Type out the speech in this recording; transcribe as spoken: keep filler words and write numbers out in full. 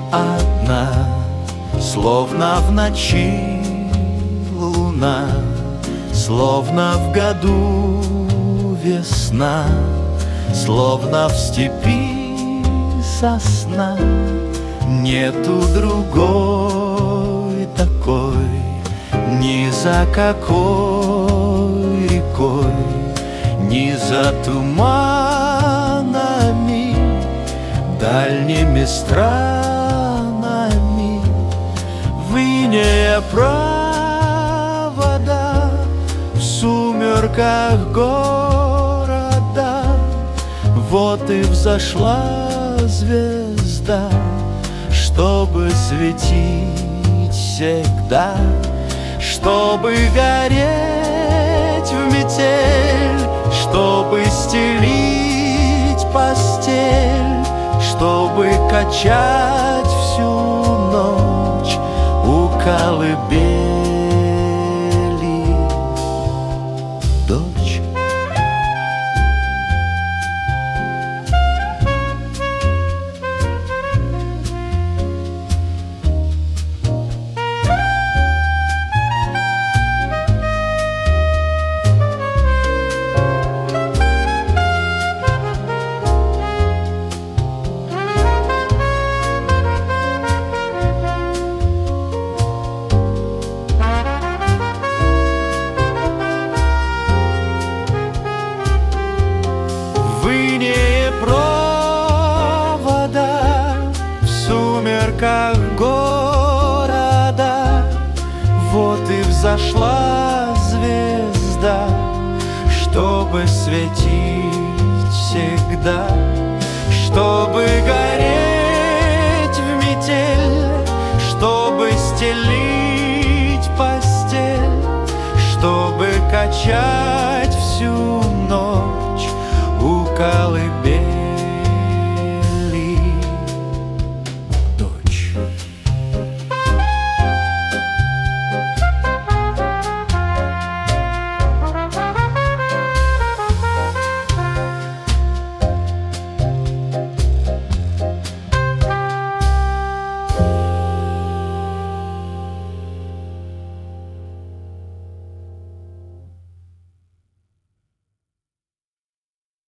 одна, словно в ночи луна, словно в году весна, словно в степи сосна. Нету другой такой, ни за какой рекой, ни за туманами, дальними странами. В ине провода, в сумерках города, вот и взошла звезда, чтобы светить всегда, чтобы гореть в метель, чтобы стелить постель, чтобы качать всю ночь у колыбели. Дочь. Города, вот и взошла звезда, чтобы светить всегда, чтобы гореть в метель, чтобы стелить постель, чтобы качать всю ночь у колыбели.